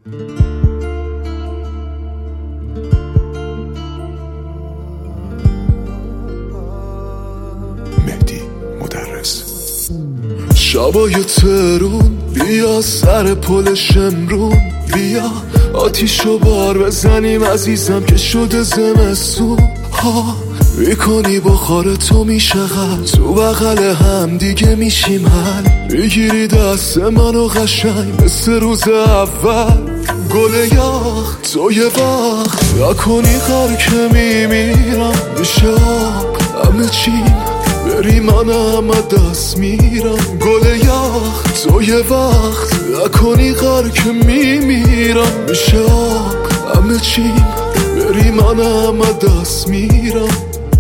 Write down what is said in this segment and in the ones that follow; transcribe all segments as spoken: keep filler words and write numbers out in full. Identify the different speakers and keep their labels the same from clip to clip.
Speaker 1: مهدی مدرس. شبای ترون بیا سر پل شمرون، بیا آتیشو بار بزنیم عزیزم که شده زمستون ها. میکنی بخار تو میشه غل، تو بغل هم دیگه میشیم حل. میگیری دست منو قشنگ مثل روز اول. گل یخ تو یه وقت نکنی غر که میمیرم، میشه آب همه چیم بری من همه دست میرم. گل یخ تو یه وقت نکنی غر که میمیرم، میشه آب همه چیم بری من همه دست میرم.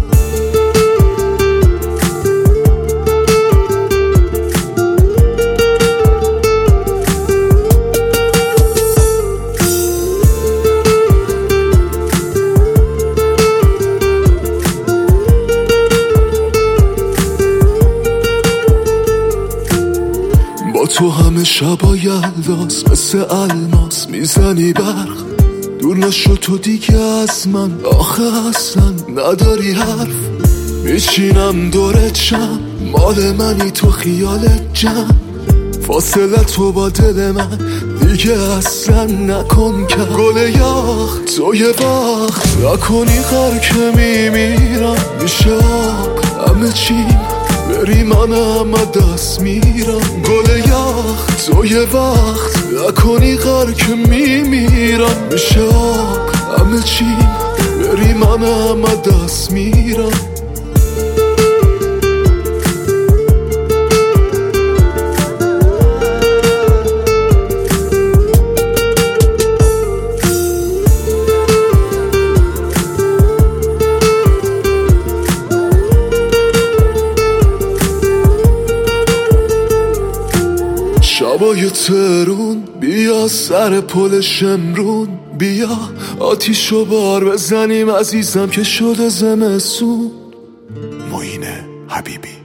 Speaker 1: تو همه شبا یلداز مثل الماس میزنی برق. دور نشو تو دیگه از من، آخه اصلا نداری حرف. میچینم دورت شم، مال منی تو خیالت جمع. فاصله تو با دل من دیگه اصلا نکن که. گل یخ تو یه وقت نکنی غر که میمیرم، میشه آب همه چیم بری من همه دست میرم. گل یخ تو یه وقت نکنی غر که میمیرم، میشه آب همه چیم بری من همه دست میرم. شبای ترون بیا سر پل شمرون، بیا آتیشو بار بزنیم عزیزم که شده زمستون.
Speaker 2: معین حبیبی.